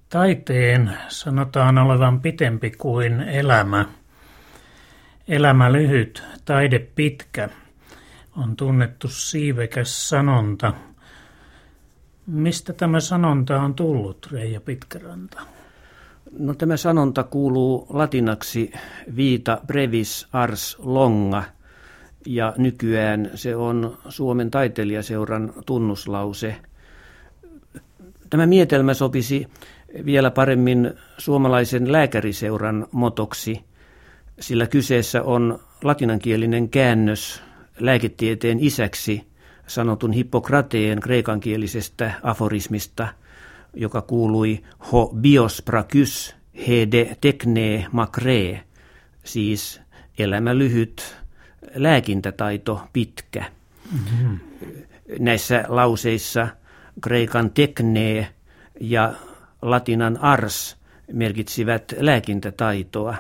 Taiteen sanotaan olevan pitempi kuin elämä. Elämä lyhyt, taide pitkä on tunnettu siivekäs sanonta. Mistä tämä sanonta on tullut, Reija Pitkäranta? No, tämä sanonta kuuluu latinaksi vita brevis ars longa, ja nykyään se on Suomen taiteilijaseuran tunnuslause. Tämä mietelmä sopisi vielä paremmin suomalaisen lääkäriseuran motoksi, sillä kyseessä on latinankielinen käännös lääketieteen isäksi sanotun Hippokrateen kreikankielisestä aforismista, joka kuului ho bios prakys hede tekne makre, siis elämä lyhyt, lääkintätaito pitkä. Mm-hmm. Näissä lauseissa kreikan tekne ja latinan ars merkitsivät lääkintätaitoa.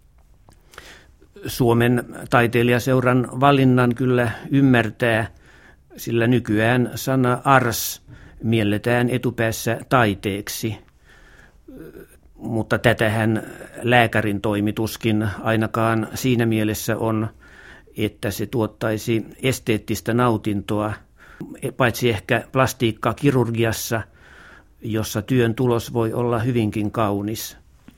Suomen taiteilijaseuran valinnan kyllä ymmärtää, sillä nykyään sana ars mielletään etupäässä taiteeksi, mutta tätähän lääkärin toimituskin ainakaan siinä mielessä on, että se tuottaisi esteettistä nautintoa, paitsi ehkä plastiikkakirurgiassa, jossa työn tulos voi olla hyvinkin kaunis.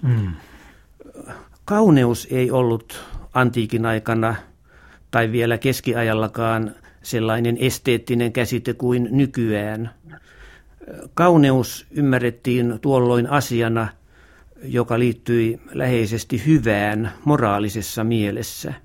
Kauneus ei ollut antiikin aikana tai vielä keskiajallakaan sellainen esteettinen käsite kuin nykyään. Kauneus ymmärrettiin tuolloin asiana, joka liittyi läheisesti hyvään moraalisessa mielessä.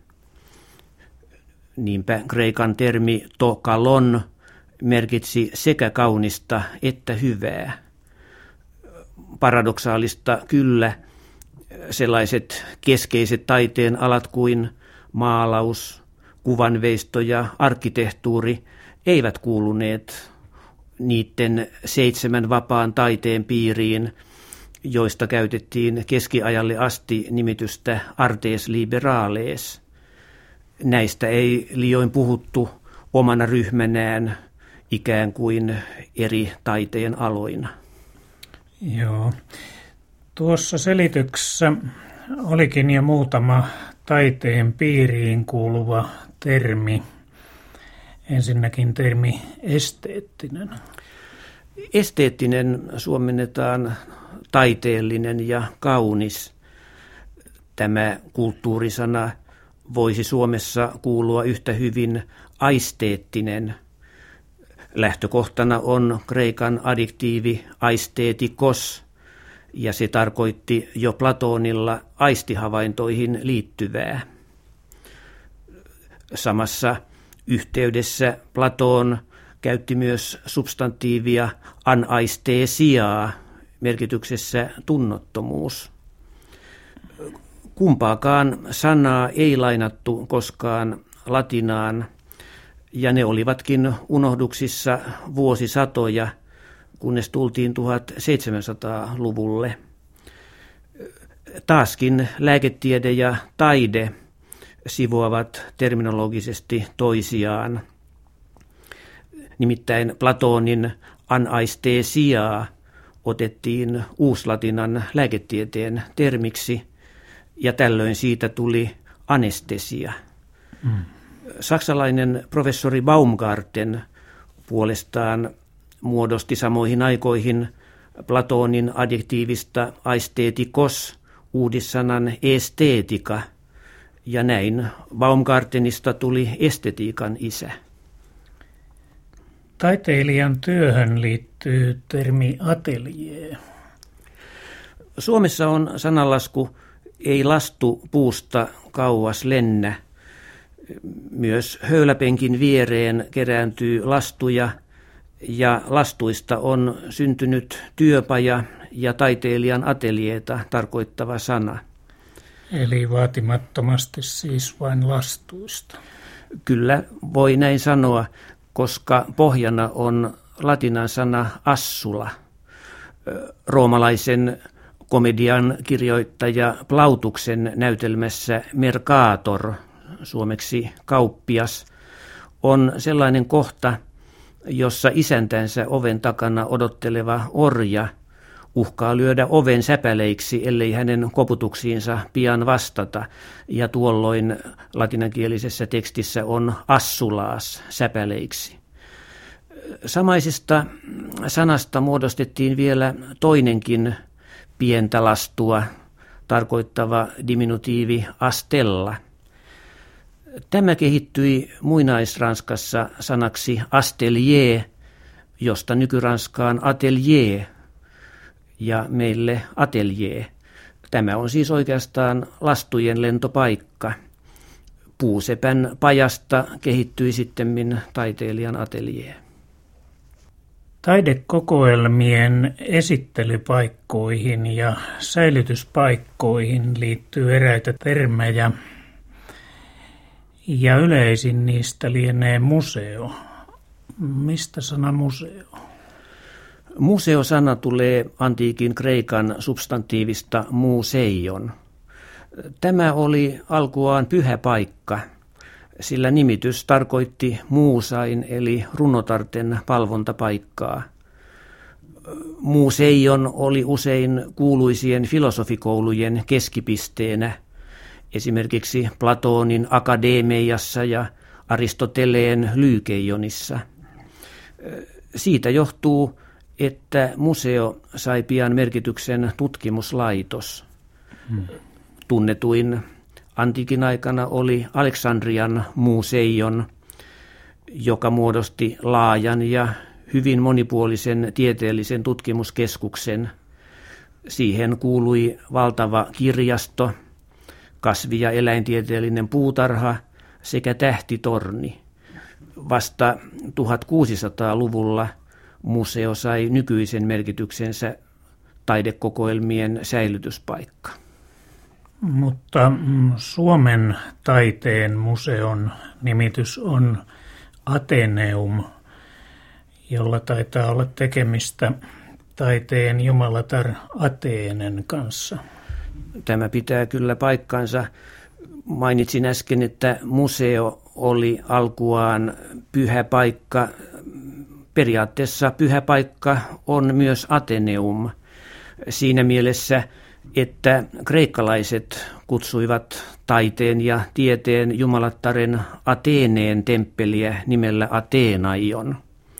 Niinpä kreikan termi to kalon merkitsi sekä kaunista että hyvää. Paradoksaalista kyllä, sellaiset keskeiset taiteen alat kuin maalaus, kuvanveisto ja arkkitehtuuri eivät kuuluneet niiden 7 vapaan taiteen piiriin, joista käytettiin keskiajalle asti nimitystä artes liberales. Näistä ei liioin puhuttu omana ryhmänään ikään kuin eri taiteen aloina. Joo. Tuossa selityksessä olikin jo muutama taiteen piiriin kuuluva termi. Ensinnäkin termi esteettinen. Esteettinen suomennetaan taiteellinen ja kaunis. Tämä kulttuurisana voisi Suomessa kuulua yhtä hyvin aisteettinen. Lähtökohtana on kreikan adjektiivi aisteetikos, ja se tarkoitti jo Platonilla aistihavaintoihin liittyvää. Samassa yhteydessä Platon käytti myös substantiivia anaistesiaa merkityksessä tunnottomuus. Kumpaakaan sanaa ei lainattu koskaan latinaan, ja ne olivatkin unohduksissa vuosisatoja, kunnes tultiin 1700-luvulle. Taaskin lääketiede ja taide sivuavat terminologisesti toisiaan. Nimittäin Platonin anaistesiaa otettiin uuslatinan lääketieteen termiksi, ja tällöin siitä tuli anestesia. Saksalainen professori Baumgarten puolestaan muodosti samoihin aikoihin Platonin adjektiivista aisteetikos uudissanan esteetika, ja näin Baumgartenista tuli estetiikan isä. Taiteilijan työhön liittyy termi atelier. Suomessa on sananlasku ei lastu puusta kauas lennä. Myös höyläpenkin viereen kerääntyy lastuja, ja lastuista on syntynyt työpaja ja taiteilijan ateljeeta tarkoittava sana. Eli vaatimattomasti siis vain lastuista. Kyllä voi näin sanoa, koska pohjana on latinan sana assula. Roomalaisen komedian kirjoittaja Plautuksen näytelmässä Mercator, suomeksi kauppias, on sellainen kohta, jossa isäntänsä oven takana odotteleva orja uhkaa lyödä oven säpäleiksi, ellei hänen koputuksiinsa pian vastata. Ja tuolloin latinankielisessä tekstissä on assulaas säpäleiksi. Samaisesta sanasta muodostettiin vielä toinenkin pientä lastua tarkoittava diminutiivi astella. Tämä kehittyi muinaisranskassa sanaksi astelier, josta nykyranskaan atelier ja meille atelier. Tämä on siis oikeastaan lastujen lentopaikka. Puusepän pajasta kehittyi sittemmin taiteilijan atelier. Taidekokoelmien esittelypaikkoihin ja säilytyspaikkoihin liittyy eräitä termejä, ja yleisin niistä lienee museo. Mistä sana museo? Museo-sana tulee antiikin kreikan substantiivista museion. Tämä oli alkuaan pyhä paikka, sillä nimitys tarkoitti muusain eli runotarten palvontapaikkaa. Museion oli usein kuuluisien filosofikoulujen keskipisteenä, esimerkiksi Platonin Akademiassa ja Aristoteleen Lykeionissa. Siitä johtuu, että museo sai pian merkityksen tutkimuslaitos. Tunnetuin antiikin aikana oli Aleksandrian museion, joka muodosti laajan ja hyvin monipuolisen tieteellisen tutkimuskeskuksen. Siihen kuului valtava kirjasto, kasvi- ja eläintieteellinen puutarha sekä tähtitorni. Vasta 1600-luvulla museo sai nykyisen merkityksensä taidekokoelmien säilytyspaikka. Mutta Suomen taiteen museon nimitys on Atheneum, jolla taitaa olla tekemistä taiteen jumalatar Ateenen kanssa. Tämä pitää kyllä paikkansa. Mainitsin äsken, että museo oli alkuaan pyhä paikka. Periaatteessa pyhä paikka on myös Atheneum siinä mielessä, että kreikkalaiset kutsuivat taiteen ja tieteen jumalattaren Ateeneen temppeliä nimellä Athenaion.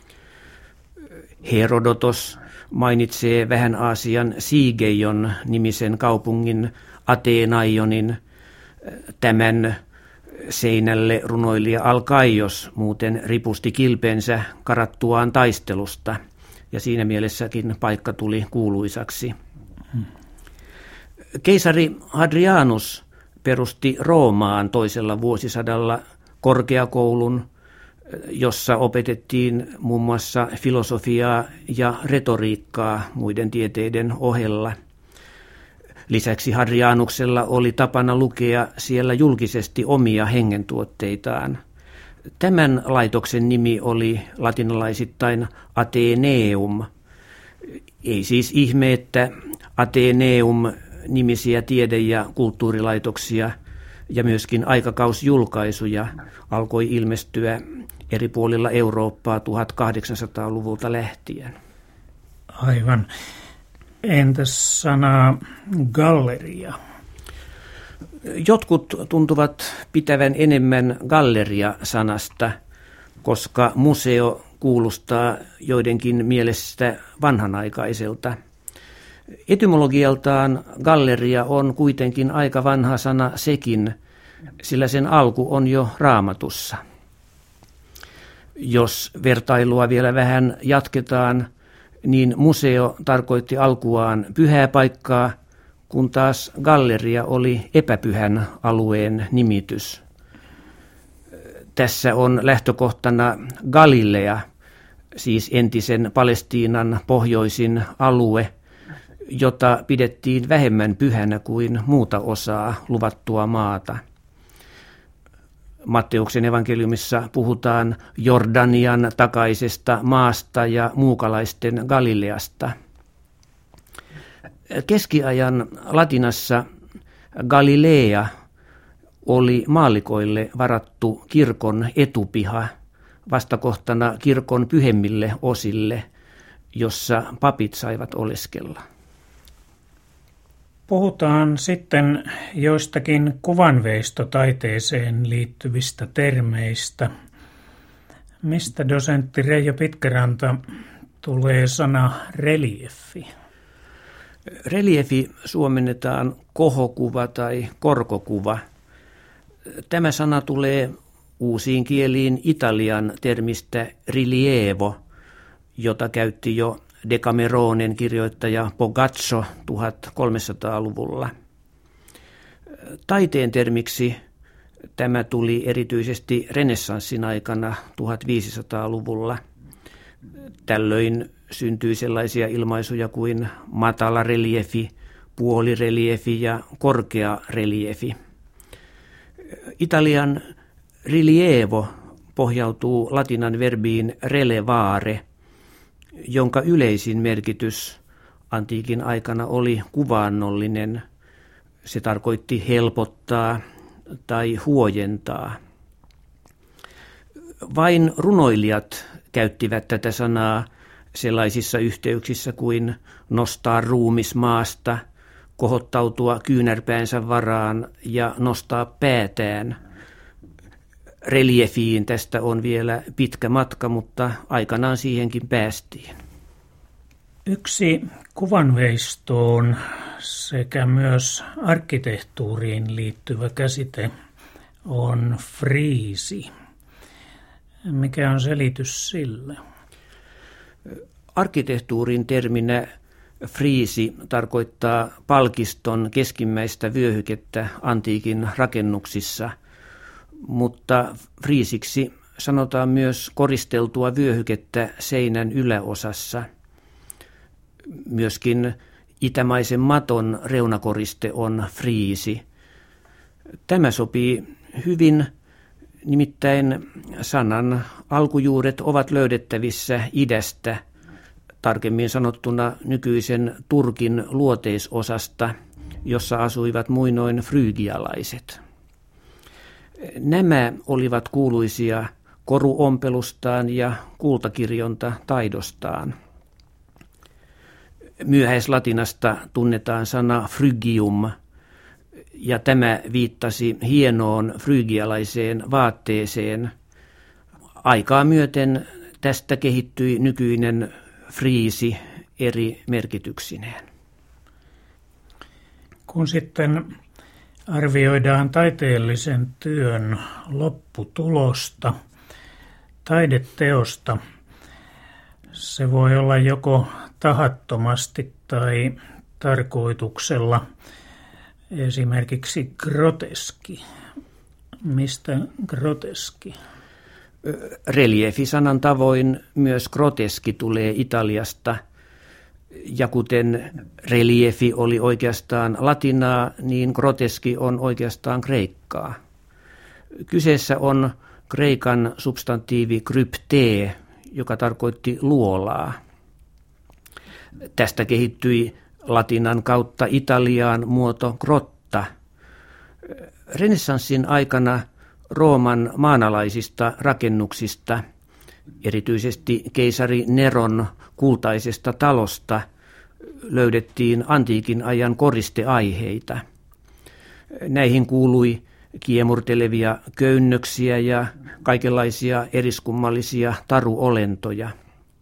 Herodotos mainitsee vähän Aasian Sigeion nimisen kaupungin Athenaionin. Tämän seinälle runoilija Alkaios muuten ripusti kilpensä karattuaan taistelusta, ja siinä mielessäkin paikka tuli kuuluisaksi. Keisari Hadrianus perusti Roomaan toisella vuosisadalla korkeakoulun, jossa opetettiin muun muassa filosofiaa ja retoriikkaa muiden tieteiden ohella. Lisäksi Hadrianuksella oli tapana lukea siellä julkisesti omia hengentuotteitaan. Tämän laitoksen nimi oli latinalaisittain Atheneum. Ei siis ihme, että Atheneum-nimisiä tiede- ja kulttuurilaitoksia ja myöskin aikakausjulkaisuja alkoi ilmestyä eri puolilla Eurooppaa 1800-luvulta lähtien. Aivan. Entäs sana galleria? Jotkut tuntuvat pitävän enemmän galleria-sanasta, koska museo kuulostaa joidenkin mielestä vanhanaikaiselta. Etymologialtaan galleria on kuitenkin aika vanha sana sekin, sillä sen alku on jo Raamatussa. Jos vertailua vielä vähän jatketaan, niin museo tarkoitti alkuaan pyhää paikkaa, kun taas galleria oli epäpyhän alueen nimitys. Tässä on lähtökohtana Galilea, siis entisen Palestiinan pohjoisin alue, jota pidettiin vähemmän pyhänä kuin muuta osaa luvattua maata. Matteuksen evankeliumissa puhutaan Jordanian takaisesta maasta ja muukalaisten Galileasta. Keskiajan latinassa Galilea oli maallikoille varattu kirkon etupiha vastakohtana kirkon pyhemmille osille, jossa papit saivat oleskella. Puhutaan sitten joistakin kuvanveistotaiteeseen liittyvistä termeistä. Mistä dosentti Reijo Pitkäranta tulee sana reliefi? Reliefi suomennetaan kohokuva tai korkokuva. Tämä sana tulee uusiin kieliin italian termistä rilievo, jota käytti jo Decameronen kirjoittaja Boccaccio 1300-luvulla. Taiteen termiksi tämä tuli erityisesti renessanssin aikana 1500-luvulla. Tällöin syntyi sellaisia ilmaisuja kuin matala reliefi, puolireliefi ja korkea reliefi. Italian rilievo pohjautuu latinan verbiin relevare, jonka yleisin merkitys antiikin aikana oli kuvaannollinen. Se tarkoitti helpottaa tai huojentaa. Vain runoilijat käyttivät tätä sanaa sellaisissa yhteyksissä kuin nostaa ruumis maasta, kohottautua kyynärpäänsä varaan ja nostaa päätään. Reliefiin tästä on vielä pitkä matka, mutta aikanaan siihenkin päästiin. Yksi kuvanveistoon sekä myös arkkitehtuuriin liittyvä käsite on friisi. Mikä on selitys sille? Arkkitehtuurin terminä friisi tarkoittaa palkiston keskimmäistä vyöhykettä antiikin rakennuksissa, mutta friisiksi sanotaan myös koristeltua vyöhykettä seinän yläosassa. Myöskin itämaisen maton reunakoriste on friisi. Tämä sopii hyvin, nimittäin sanan alkujuuret ovat löydettävissä idästä, tarkemmin sanottuna nykyisen Turkin luoteisosasta, jossa asuivat muinoin frygialaiset. Nämä olivat kuuluisia koruompelustaan ja kultakirjonta taidostaan. Myöhäislatinasta tunnetaan sana phrygium, ja tämä viittasi hienoon frygialaiseen vaatteeseen. Aikaa myöten tästä kehittyi nykyinen friisi eri merkityksineen. Kun sitten arvioidaan taiteellisen työn lopputulosta, taideteosta, se voi olla joko tahattomasti tai tarkoituksella, esimerkiksi groteski. Mistä groteski? Reliefisanan tavoin myös groteski tulee Italiasta, ja kuten reliefi oli oikeastaan latinaa, niin groteski on oikeastaan kreikkaa. Kyseessä on kreikan substantiivi kryptee, joka tarkoitti luolaa. Tästä kehittyi latinan kautta Italiaan muoto grotta. Renessanssin aikana Rooman maanalaisista rakennuksista, erityisesti keisari Neron kultaisesta talosta, löydettiin antiikin ajan koristeaiheita. Näihin kuului kiemurtelevia köynnöksiä ja kaikenlaisia eriskummallisia taruolentoja.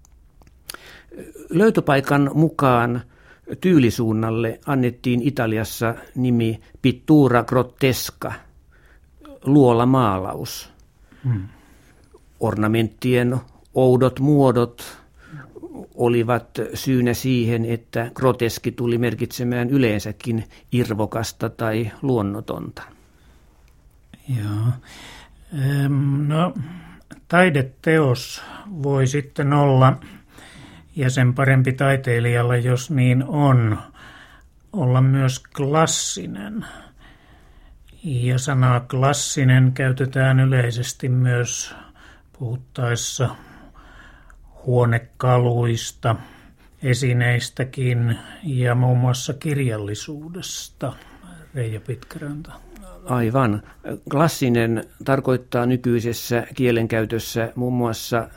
Löytöpaikan mukaan tyylisuunnalle annettiin Italiassa nimi pittura grottesca, luolamaalaus. Ornamenttien oudot muodot olivat syynä siihen, että groteski tuli merkitsemään yleensäkin irvokasta tai luonnotonta. Joo. No, taideteos voi sitten olla, ja sen parempi taiteilijalla, jos niin on, olla myös klassinen. Ja sanaa klassinen käytetään yleisesti myös puhuttaessa huonekaluista, esineistäkin ja muun muassa kirjallisuudesta. Reijo Pitkäranta. Aivan. Klassinen tarkoittaa nykyisessä kielenkäytössä muun muassa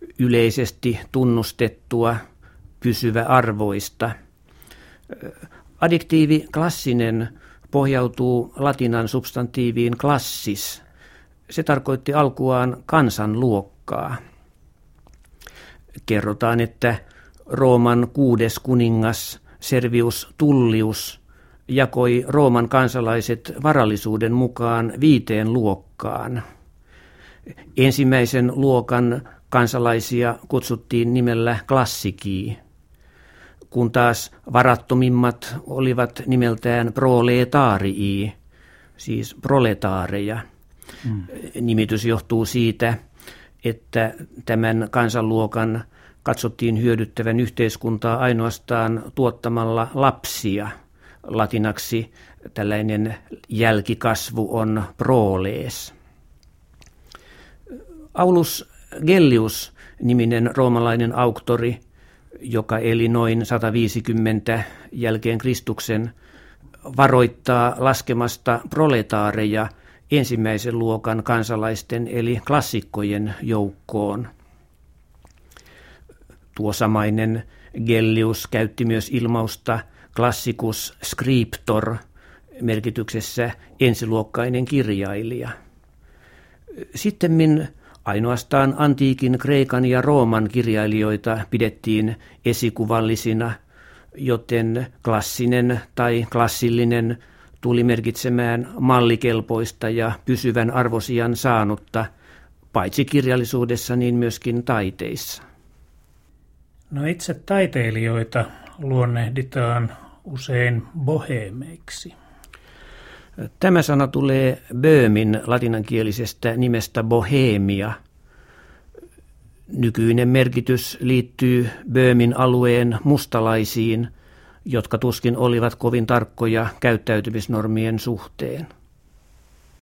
yleisesti tunnustettua, pysyväarvoista. Adjektiivi klassinen pohjautuu latinan substantiiviin klassis. Se tarkoitti alkuaan kansanluokkaa. Kerrotaan, että Rooman 6. kuningas Servius Tullius jakoi Rooman kansalaiset varallisuuden mukaan 5 luokkaan. Ensimmäisen luokan kansalaisia kutsuttiin nimellä klassikii, kun taas varattomimmat olivat nimeltään proletaarii, siis proletaareja. Nimitys johtuu siitä, että tämän kansanluokan katsottiin hyödyttävän yhteiskuntaa ainoastaan tuottamalla lapsia. Latinaksi tällainen jälkikasvu on proles. Aulus Gellius -niminen roomalainen auktori, joka eli noin 150 jälkeen Kristuksen, varoittaa laskemasta proletaareja ensimmäisen luokan kansalaisten eli klassikkojen joukkoon. Tuo samainen Gellius käytti myös ilmausta classicus scriptor merkityksessä ensiluokkainen kirjailija. Sittemmin ainoastaan antiikin Kreikan ja Rooman kirjailijoita pidettiin esikuvallisina, joten klassinen tai klassillinen tuli merkitsemään mallikelpoista ja pysyvän arvosijan saanutta, paitsi kirjallisuudessa niin myöskin taiteissa. No itse taiteilijoita luonnehditaan usein boheemeiksi. Tämä sana tulee Böhmin latinankielisestä nimestä bohemia. Nykyinen merkitys liittyy Böhmin alueen mustalaisiin, jotka tuskin olivat kovin tarkkoja käyttäytymisnormien suhteen.